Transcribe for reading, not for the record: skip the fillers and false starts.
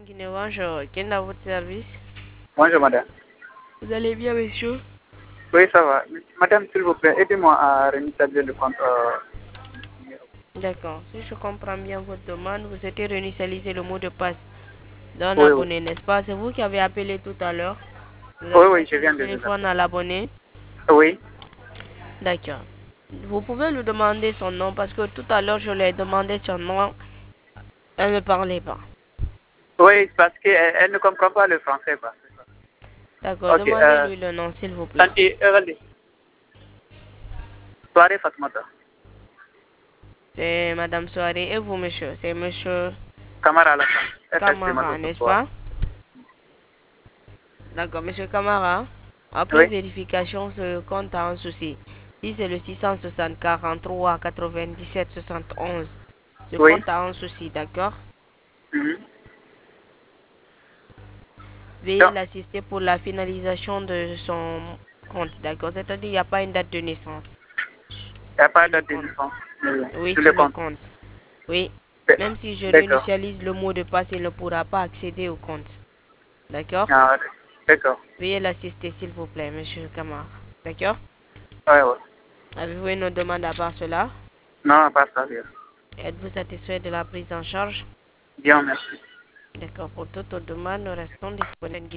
Guinée, bonjour. Quel est votre service? Bonjour madame. Vous allez bien, monsieur? Oui, ça va. Madame, s'il vous plaît, aidez-moi à réinitialiser le compte. D'accord. Si je comprends bien votre demande, vous souhaitez réinitialiser le mot de passe d'un Oui, oui. abonné, n'est-ce pas? C'est vous qui avez appelé tout à l'heure. Vous Oui, avez oui, je passé le viens de vous téléphone appeler. à l'abonné. Oui. D'accord. Vous pouvez lui demander son nom parce que tout à l'heure, je lui ai demandé son nom. Elle ne parlait pas. Oui, parce qu'elle elle ne comprend pas le français. Quoi. D'accord. Ok, Demandez-lui le nom, s'il vous plaît. Santi, allez. Soirée Fatmata. C'est Madame Soirée. Et vous, monsieur? C'est monsieur Camara Alassane. Effectivement, Camara, c'est n'est-ce toi. pas? D'accord, monsieur Camara. Après Oui. vérification, ce compte a un souci. Si c'est le 660 43 97 71, ce Oui. compte a un souci, d'accord? Mhm. Veuillez Donc, l'assister pour la finalisation de son compte, d'accord? C'est-à-dire qu'il n'y a pas une date de naissance il n'y a pas sur de le compte. délivrance Oui, sur le sur le compte. compte. Oui. Même si je D'accord. réinitialise le mot de passe, il ne pourra pas accéder au compte. D'accord? Ah, d'accord. Veuillez l'assister, s'il vous plaît, monsieur Camara. D'accord? Ouais, ouais. Avez-vous une autre demande à part cela? Non, pas ça, bien. Êtes-vous satisfait de la prise en charge? Bien, merci. D'accord, pour toute autre demande, nous restons disponibles.